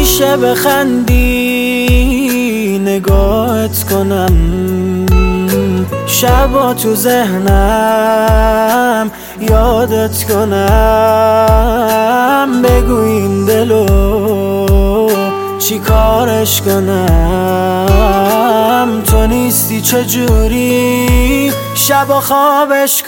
همیشه بخندی نگاهت کنم، شبا تو ذهنم یادت کنم. بگو این دلو چی کارش کنم، تو نیستی چجوری شبا خوابش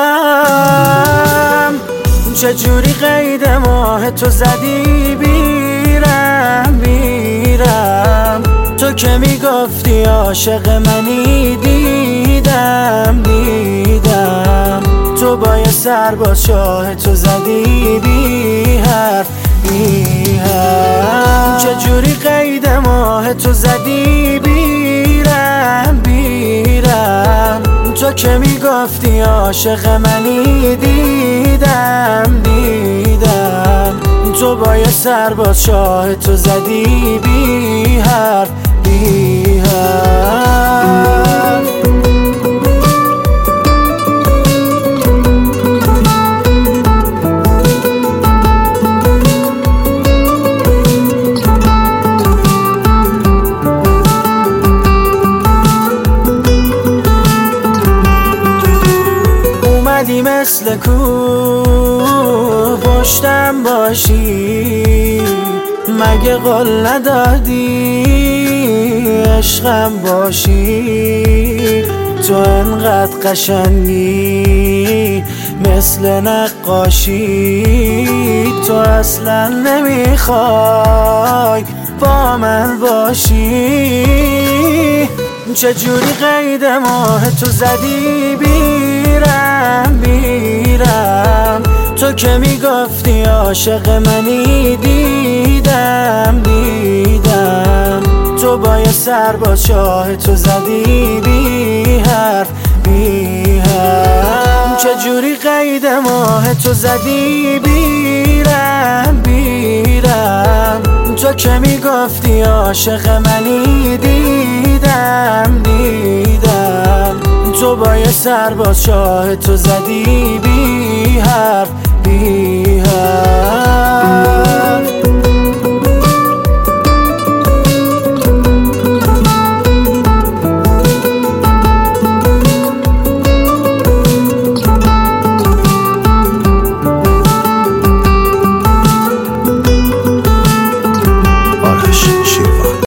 کنم. چجوری قید ماه تو زدی بیرم بیرم، تو که میگفتی عاشق منی دیدم دیدم. تو با یه سرباز شاه تو زدی بی حرف بی حرف. چجوری قید ماه تو زدی بیرم بیرم، تو که میگفتی عاشق منی دیدم دیدم. تو با یه سرباز شاه تو زدی بی حرف بی حرف. اومدی مثل کوه پشتم باشی، مگه قول ندادی عشقم باشی. تو انقدر قشنگی مثل نقاشی، تو اصلا نمیخوای با من باشی. چجوری قید ماه تو زدی بیرم بیرم، تو که میگفتی عاشق منی دیدم دیدم. تو با یه سرباز شاه تو زدی بی حرف بی حرف. چجوری قید ماه تو زدی بیرم بیرم، تو که میگفتی عاشق منی دیدم دیدم. تو با یه سرباز شاه تو زدی بی حرف بی حرف.